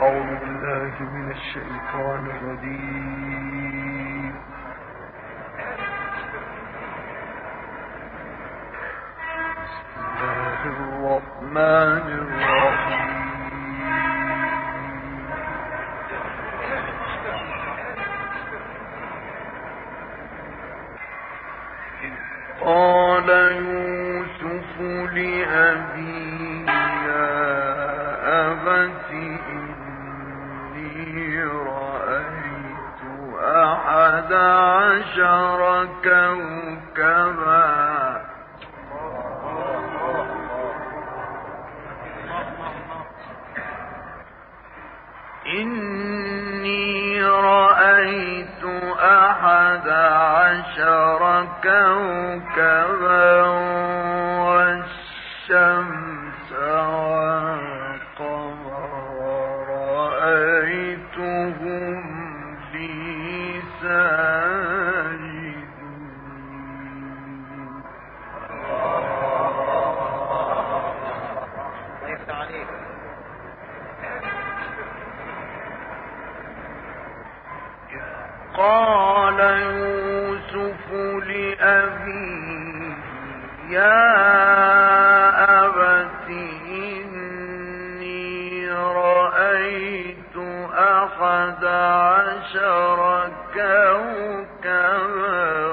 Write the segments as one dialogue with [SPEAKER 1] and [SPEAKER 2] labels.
[SPEAKER 1] أعوذ بالله من الشيطان الرجيم. بسم الله الرحمن الرحيم. إذ قال يوسف لأبيه يا أبت أحد عشر كوكبا إني رأيت أحد عشر كوكبا والشمس والقمر رأيتهم قال يوسف لأبيه يا أبت إني رأيت أحد عشر كوكبا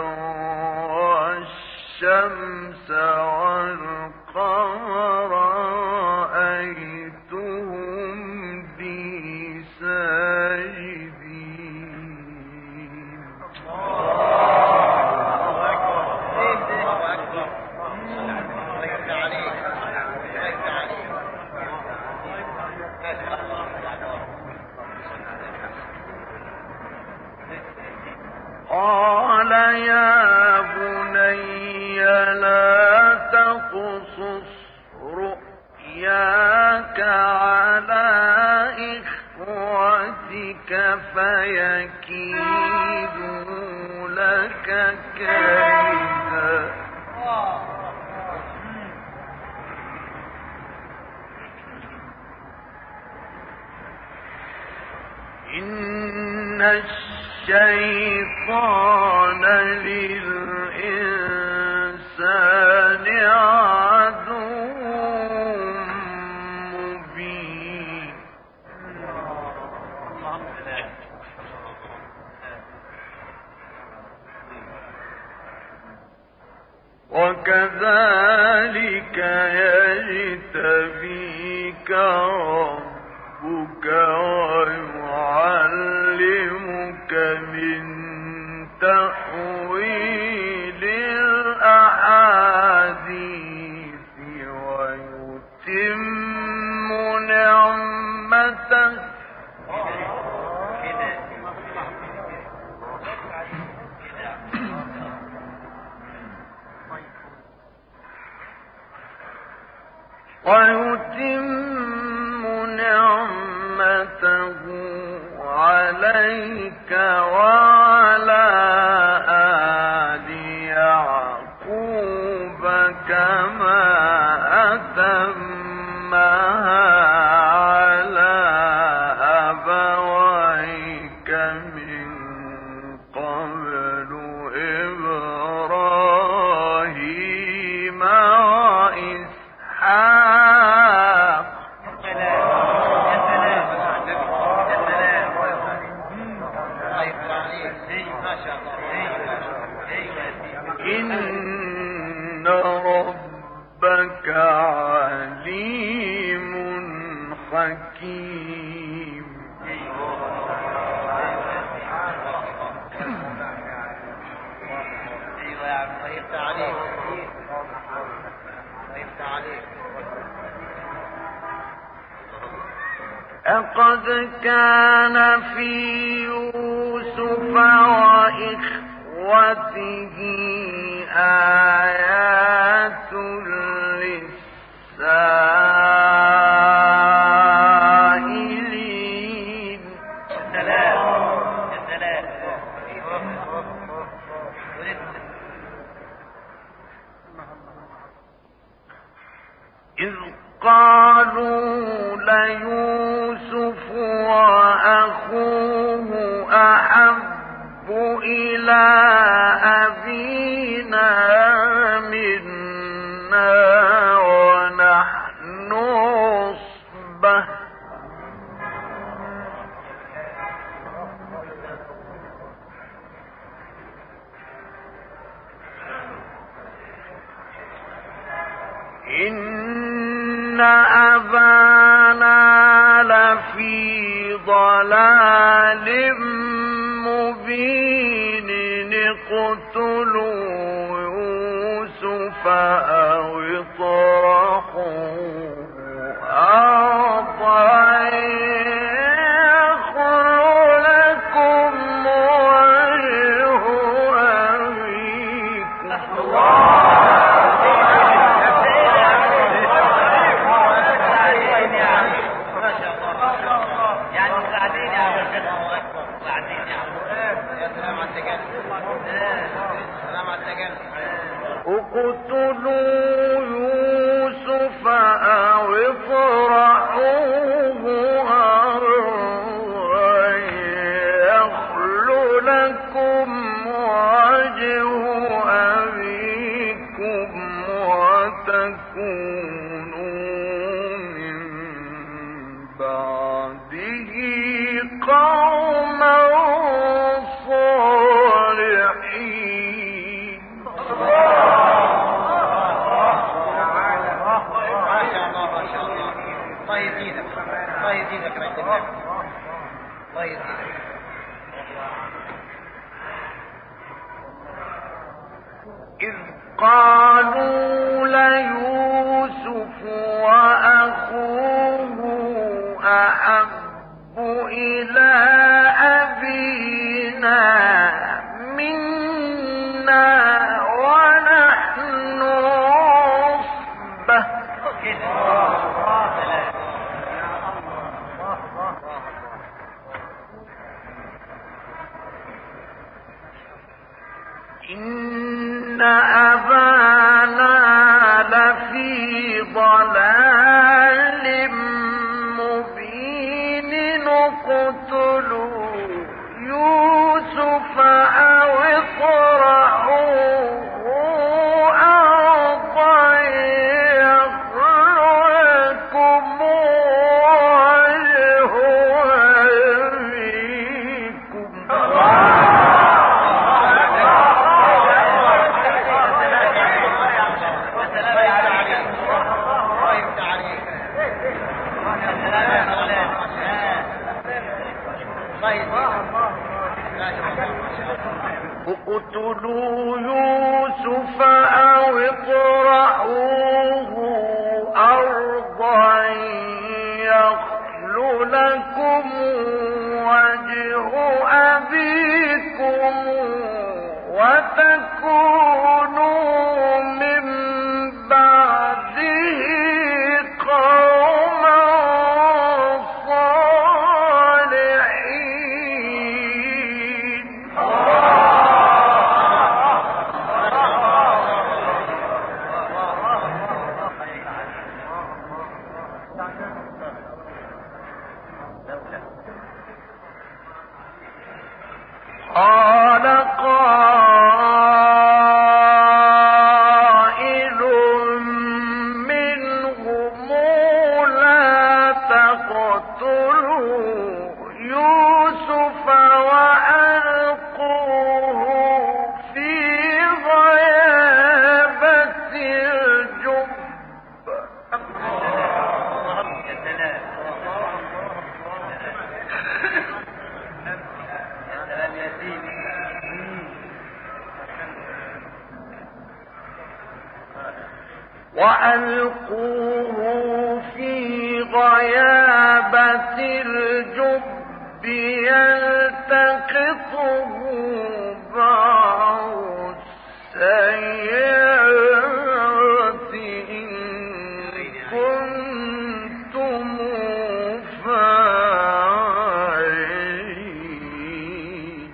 [SPEAKER 1] والشمس والقمر رأيتهم لي ساجدين. قال يا بني لا تقصص رؤياك على إخوتك فيكيدوا لك كيدا إن الشيطان للإنسان عدو مبين. وكذلك يجتبيك ربك ويعلمك من تأويل الأحاديث ويتم نعمته عليك وعلى آل يعقوب كما أتمها على أبويك من قبل إبراهيم وإسحاق إن ربك عليم حكيم. لقد كان في يوسف وإخوته آيات للسائلين. إذ قالوا ليوسف أبانا لفي ضلال مبين اقتلوا يوسف أو اطرحوه أرضا يخل لكم وجه اقتلوا يوسف أو اطرحوه أرضا يخل لكم وجه أبيكم وتكونوا من بعده قوما صالحين. إذ قالوا ليوسف وأخوه أحب إلى أبينا منا ونحن عصبة إن أبانا لفي ضلال مبين اقتلوا يوسف أو اطرحوه أرضا يخل لكم وجه أبيكم. اقتلوا يوسف أو اطرحوه أرضا يخل لكم وجه أبيكم وتكونوا من بعده قوما صالحين. قال قائل منهم لا تقتلوا يوسف وألقوه في غيابة الجب. وألقوه في غيابة الجب يلتقطه بعض السيارة إن كنتم فاعلين.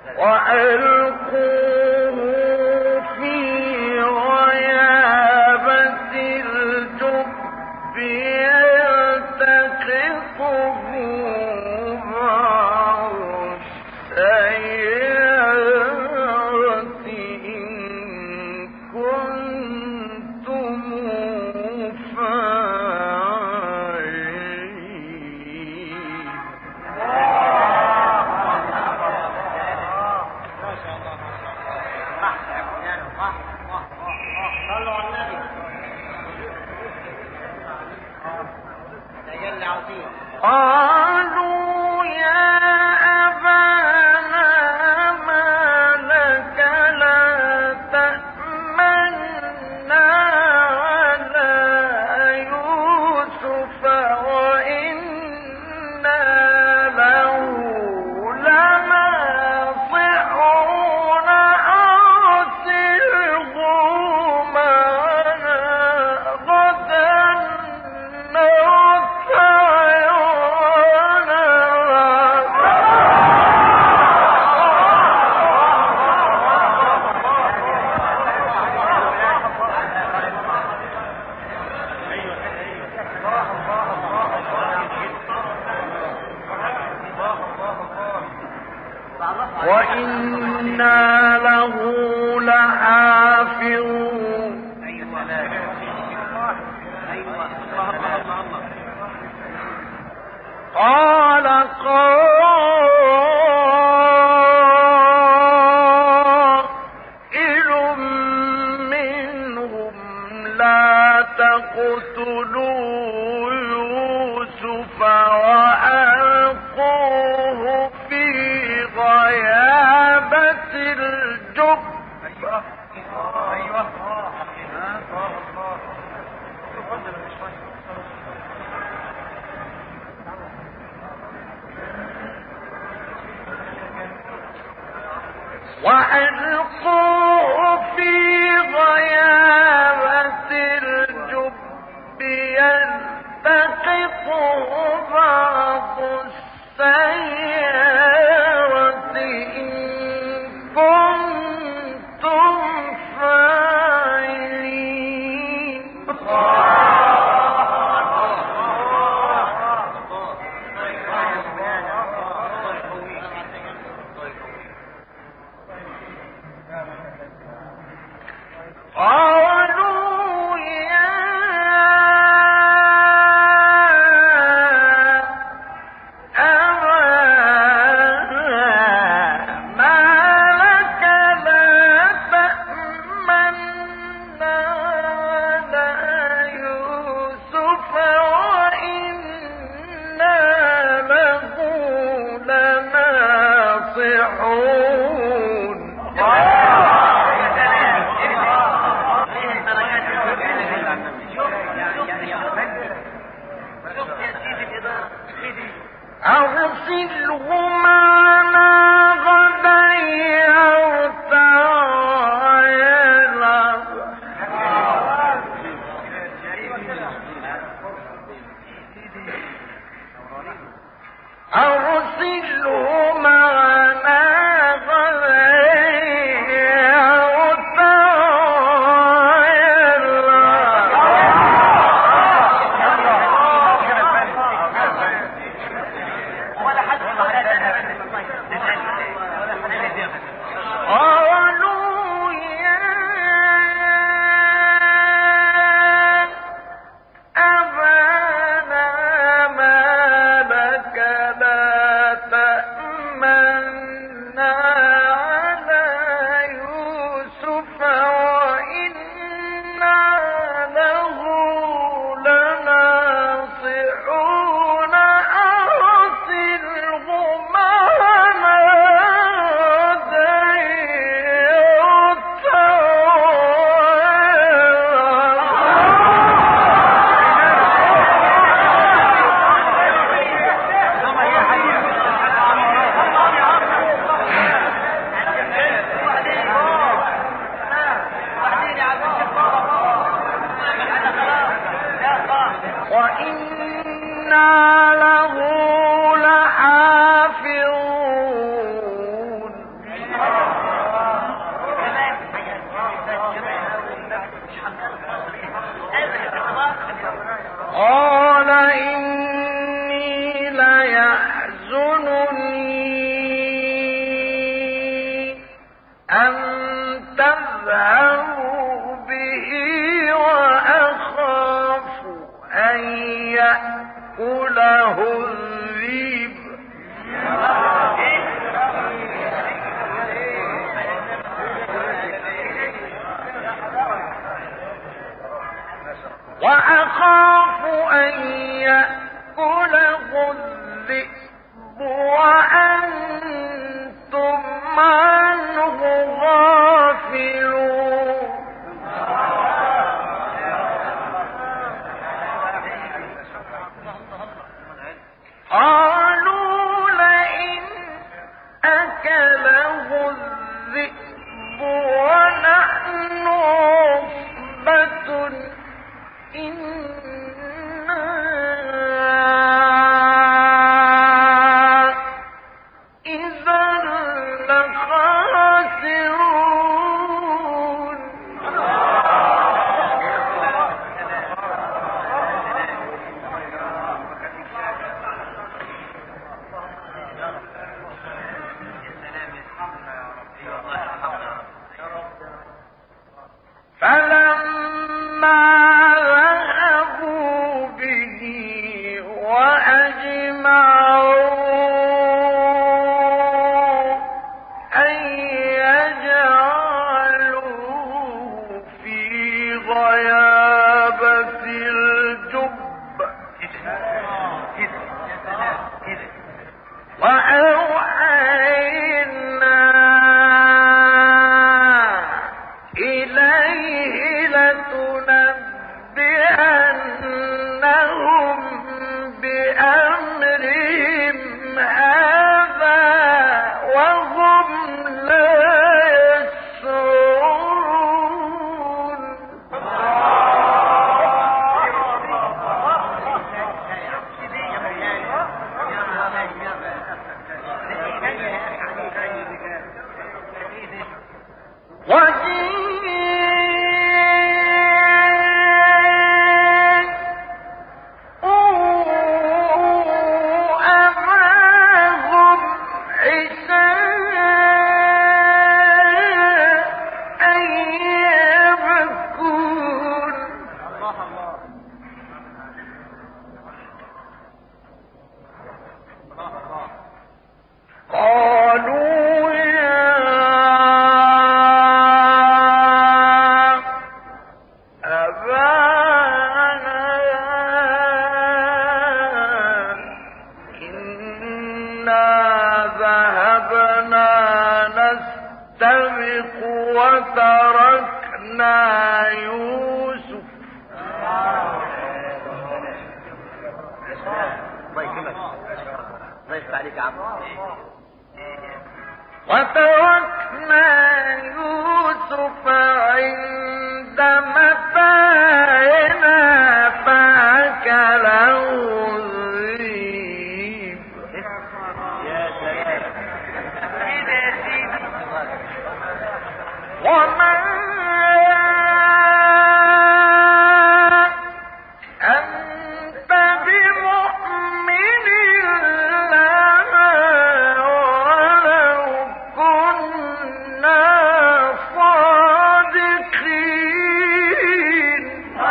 [SPEAKER 1] وألقوه في غيابة الجب يلتقطه بعض السيارة إن كنتم قالوا يا أبانا ما لك لا تأمنا على يوسف وإنا له لناصحون أرسله معنا غدا وإنا له لحافظون قال قائل منهم لا تقتلوا يوسف وألقوه في غيابة الجب وألقوه في غيابة الجب يلتقطه بعض السيارة إن كنتم فاعلين أن تذهبوا به وأخاف أن يأكله الذئب وأنتم عنه غافلون قالوا لئن أكله الذئب ونحن عصبة وتركنا يوسف عند متاعنا فأكله الذئب وما أنت بمؤمن لنا ولو كنا صادقين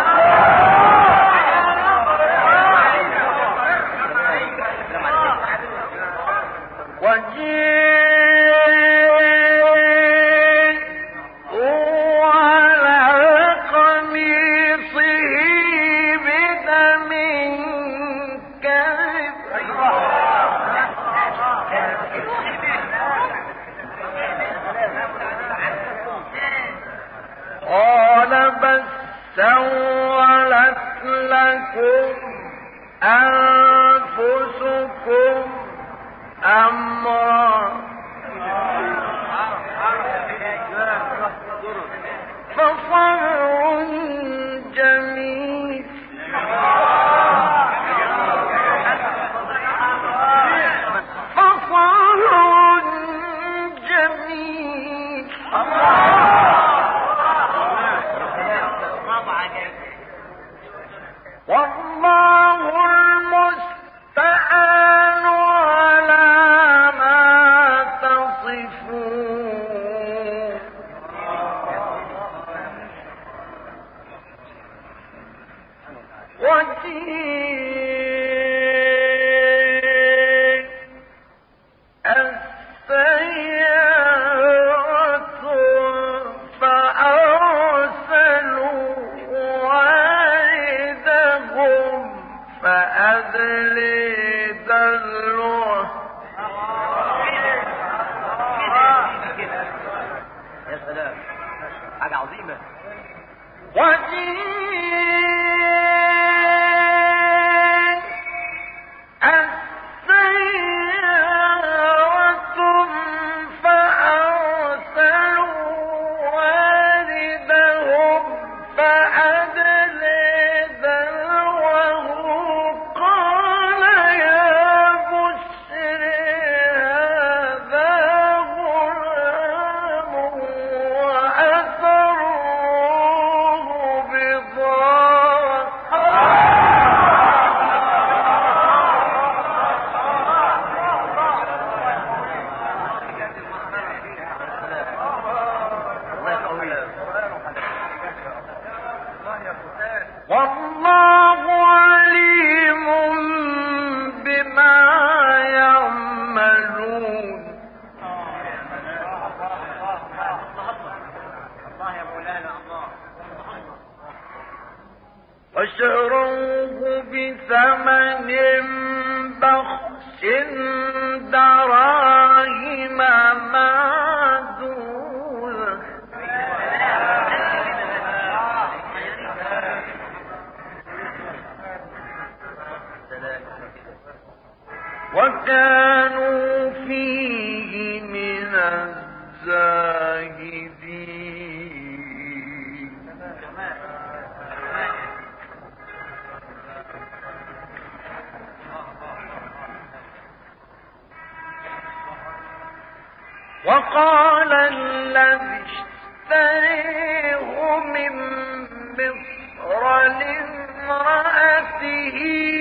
[SPEAKER 1] قال بل سولت لكم أنفسكم أمرا فصبر جميل والله المستعان على ما تصفون وشروه بثمن بخس دراهم معدودة وكانوا فيه من الزاهدين. وقال الذي اشتريه من مصر لامرأته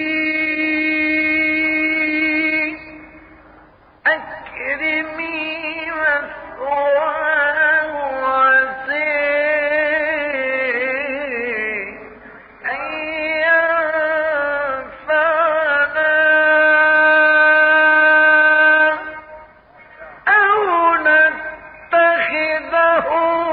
[SPEAKER 1] أكرمي مثواه عسى أن ينفعنا أو نتخذه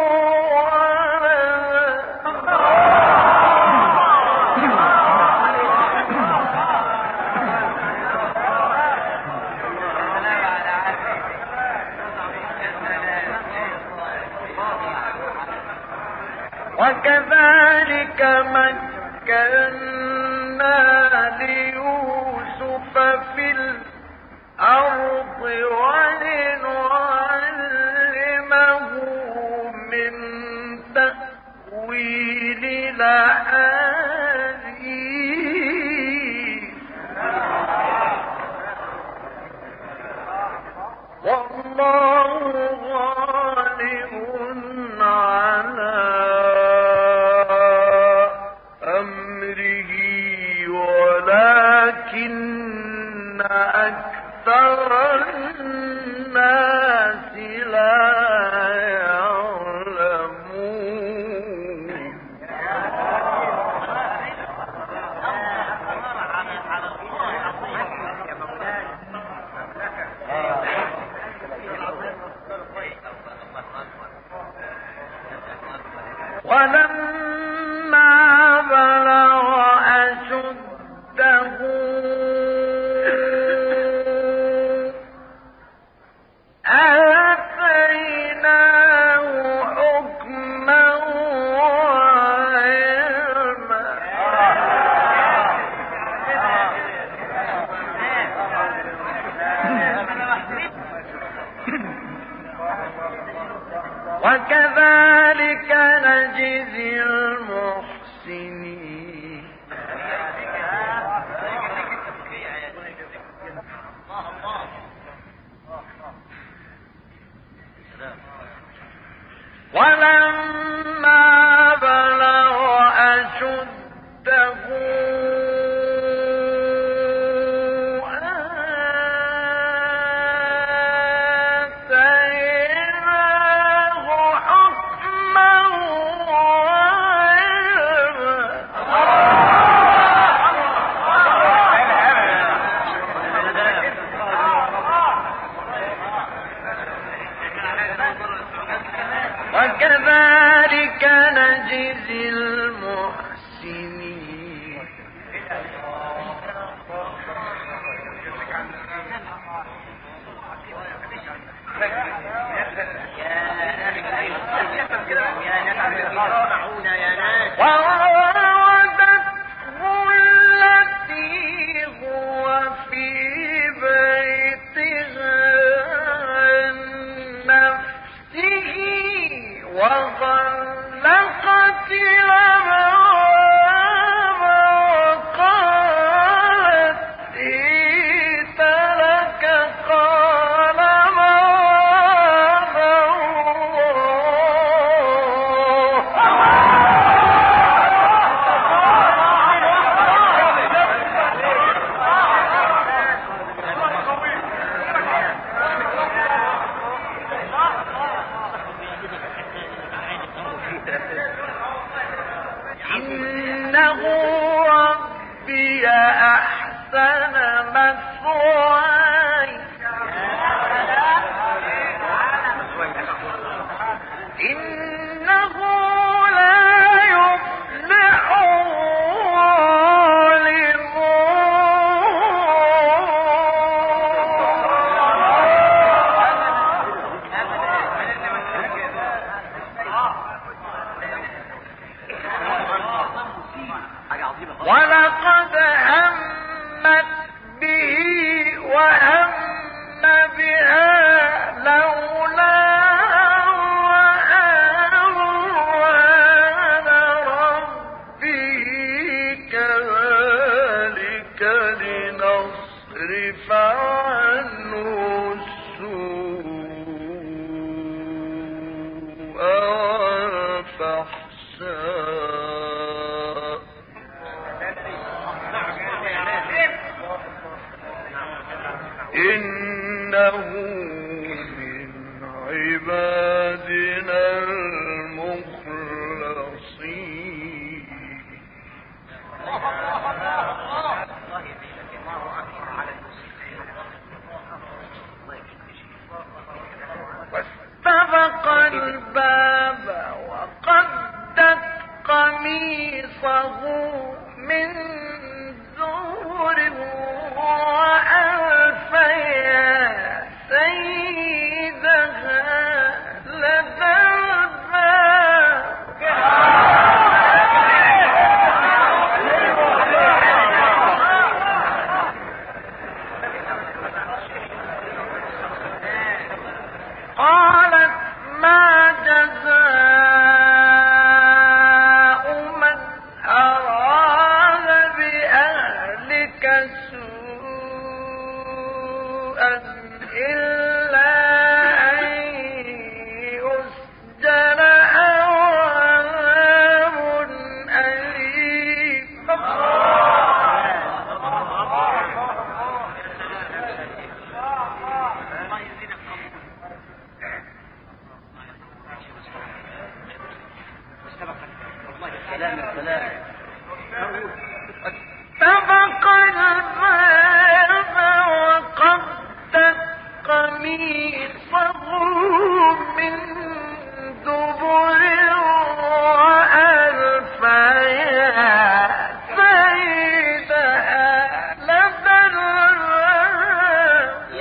[SPEAKER 1] وكذلك مكنا ليوسف في الأرض ولنعلمه من تأويل الأحاديث والله غالب على ولكن أكثر الناس لا يعلمون. ولما بلغ أشده آتيناه حكما وعلما وكذلك نجزي المحسنين. ولما بلغ أشده آتيناه حكما وعلما وكذلك نجزي المحسنين. وراودته التي هو في بيتها عن نفسه وغلقت الأبواب وقالت هيت لك قال معاذ إنه ربي أحسن مثواي إنه لا يفلح الظالمون. ولقد همت به وهم بها لولا أن ربه كذلك لنصرف عنه السوء والفحشاء إنه من عبادنا المخلصين. واستبق الباب وقدت قميصه من دور وألف يا سيدها لدى الباب قالت ما جزاء من أراد بأهلك سوءا إلا أن يسجن أو عذاب أليم. استبق الباب وقدت قميصه من دبر وألف يا سيدها لدى الباب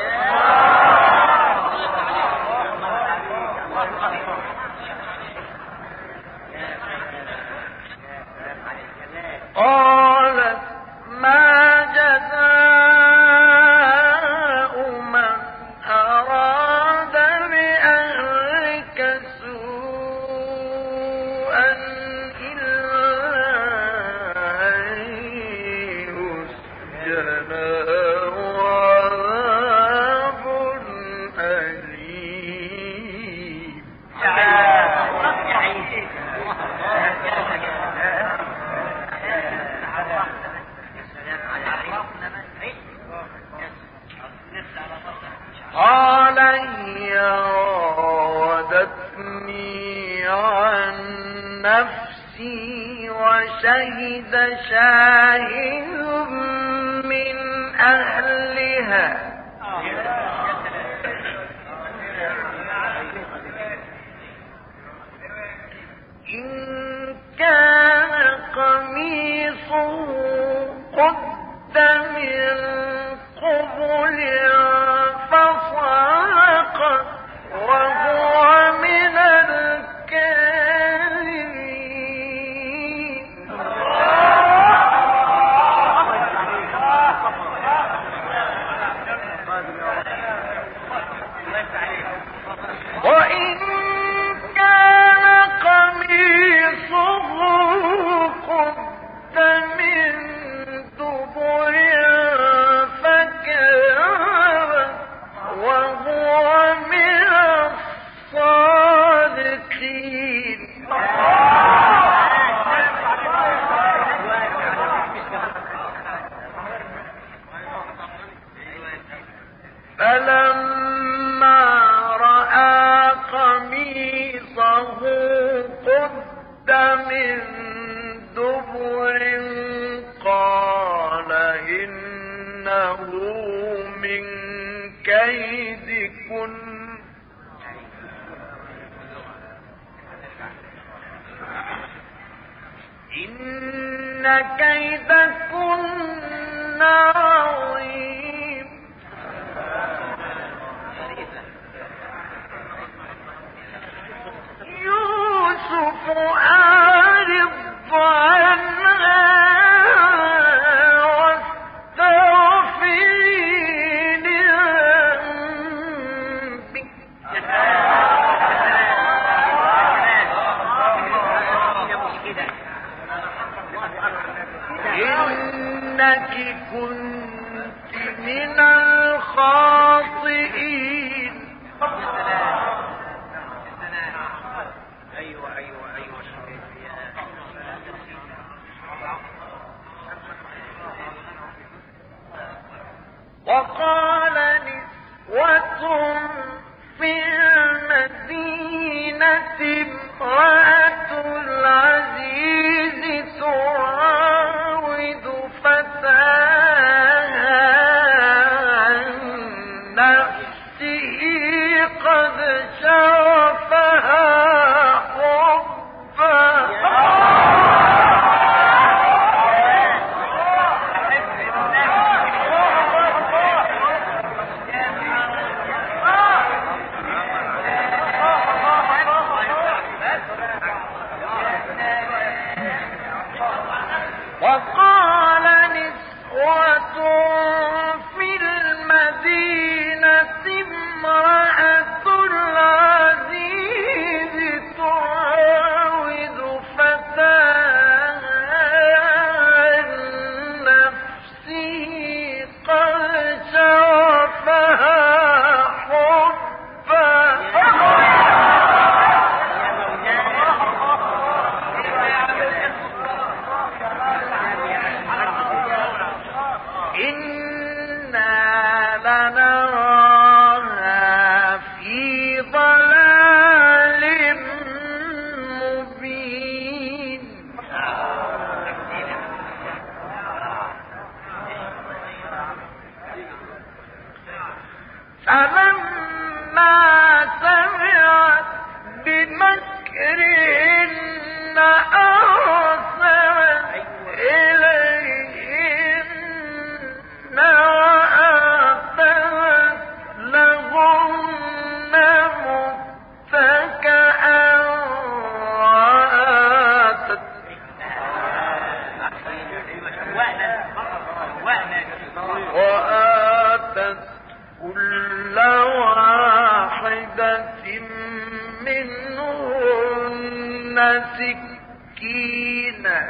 [SPEAKER 1] قالت ما جزاء من أراد بأهلك سوءا إلا أن يسجن أو عذاب أليم. قال هي راودتني عن نفسي وشهد شاهد من أهلها إن كان قميصه قد من قبل فصدقت وهو من الكاذبين. وإن كان قميصه قد من دبر فكذب وهو من الصادقين. فلما رأى قميصه قد من دبر قال إنه من كيدكن إن كيدكن عظيم. يوسف أعرض عنها واستغفري لذنبك إنك كنت من الخاطئين. وقال نسوة في المدينة امرأة العزيز تراود فتاها عن نفسه قد شغفها حبا. وقال نسوة في المدينة امرأة العزيز تراود فتاها عن نفسه قد شغفها حبا. إنا لنراها في ضلال مبين. فلما سمعت بمكرهن أرسلت إليهن وآتت لهن متكئا وآتت كل واحدة منهن سكينا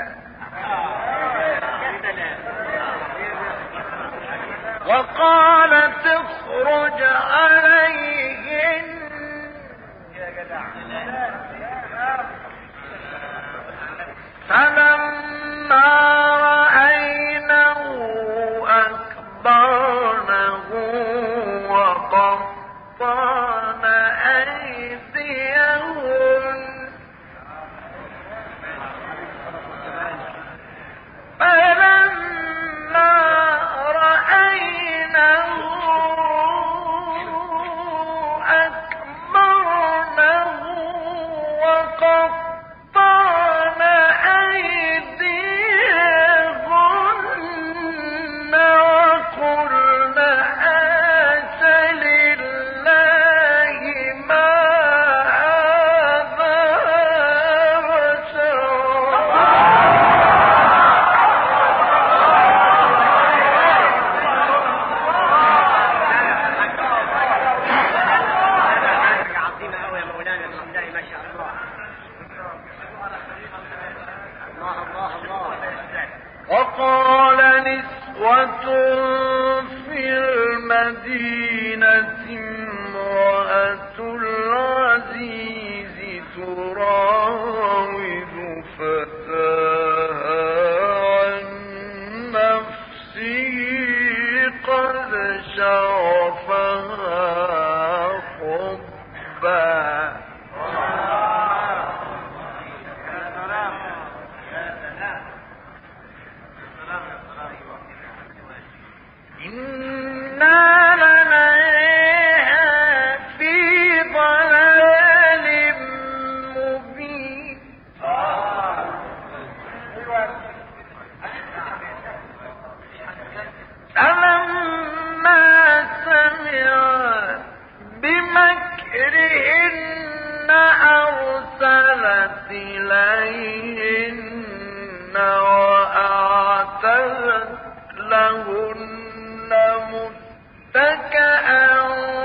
[SPEAKER 1] وقالت اخرج عليهن فلما رأينه أكبرنه وقطعن أيديهن فلما رأينه أكبرنه وقطعن وقال نسوة في المدينة امرأة العزيز تراود فتاها عن نفسه قد شغفها حبا إليهن وأعتدت لهن متكئا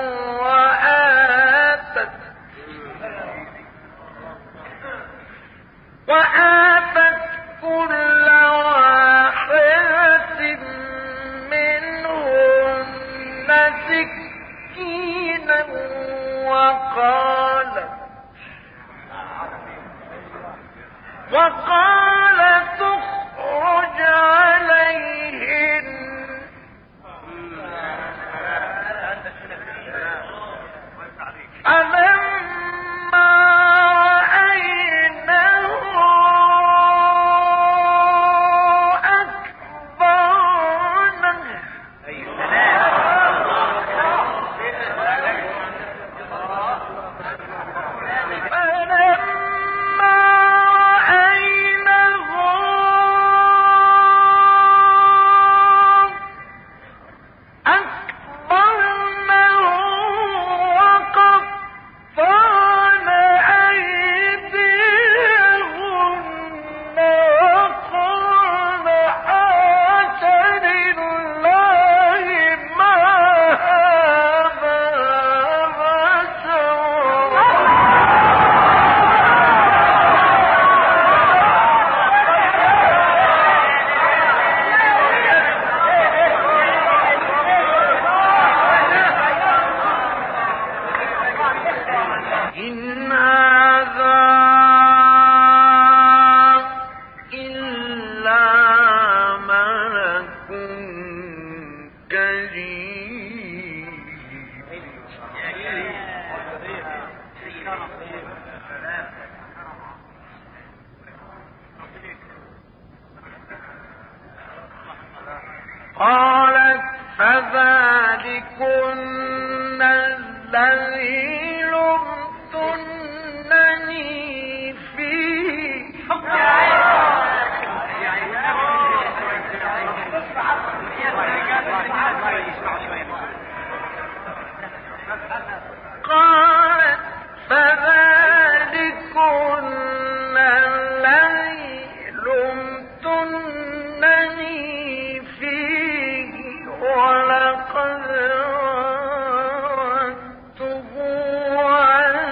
[SPEAKER 1] وآتت كل واحدة منهن سكينا وقال تخرج عليهن فلما رأينه أكبرنه إن هذا إلا ملك كريم قالت فذلكن الذي لمتنني فيه قالت فذلكن الذي لمتنني فيه ولقد راودته عن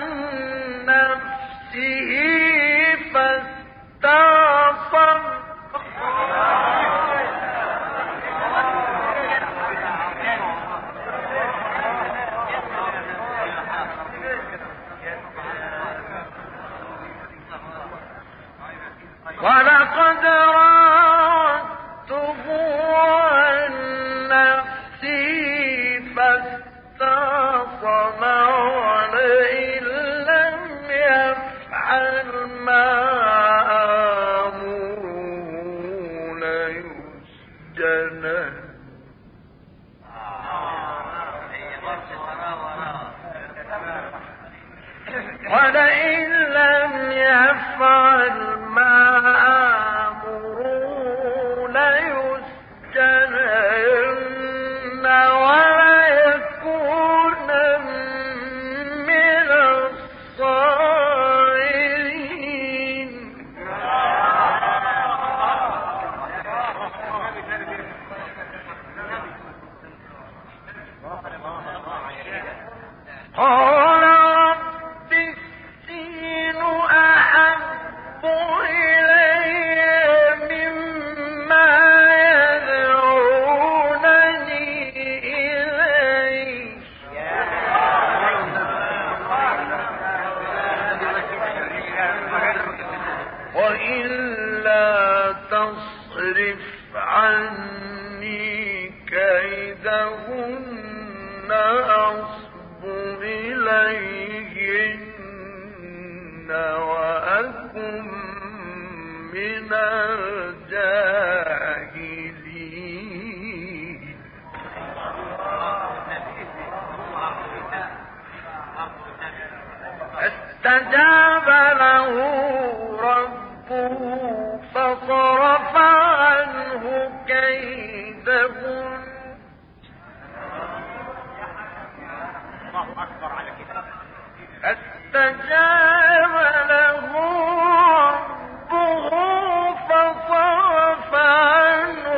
[SPEAKER 1] نفسه فاستعصم ولقد راودته عن نفسه فاستعصم ولئن لم يفعل ما آمره ليسجنن ولئن لم يفعل ما آمره ليسجنن وليكون من الصاغرين قال رب السجن وإلا تصرف عني كيدهن أصب إليهن وأكن من الجاهلين. فاستجاب له ربه فصرف عنه كيدهن. فاستجاب له ربه فصرف عنه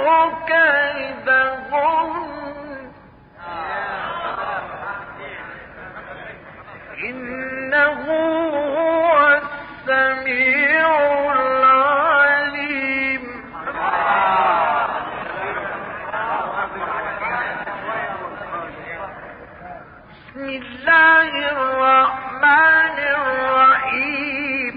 [SPEAKER 1] كيدهن إنه هو السميع العليم. بسم الله الرحمن الرحيم.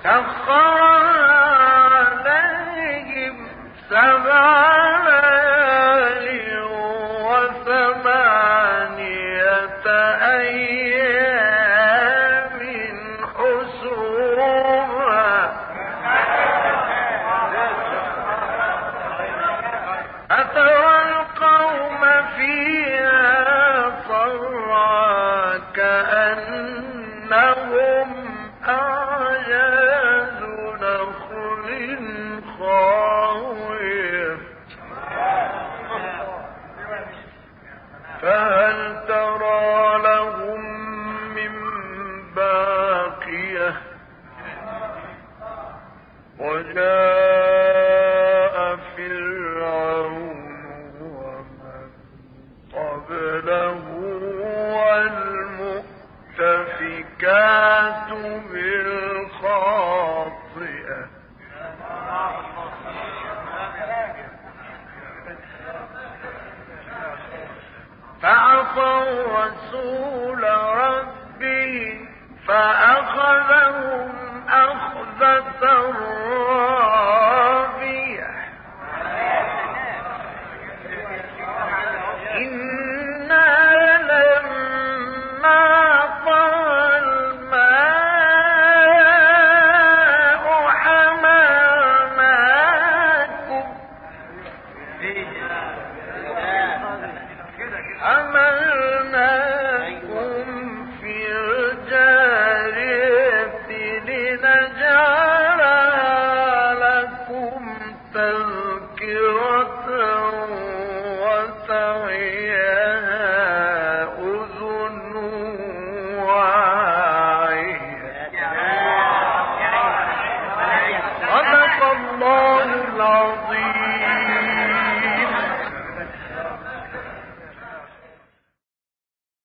[SPEAKER 1] سخرها عليهم 7 ليال و8 أيام حسوما فترى القوم فيها صرعى كأنهم أعجاز نخل خاوية فهل ترى لهم من باقية وجاء فرعون ومن قبله والمؤتفكات بالخاطئة فعصوا رسول ربهم فأخذهم أخذة رابية إنا لما طغى الماء حملناكم في الجارية لنجعلها لكم تذكرة وتعيها أذن واعية صدق الله العظيم.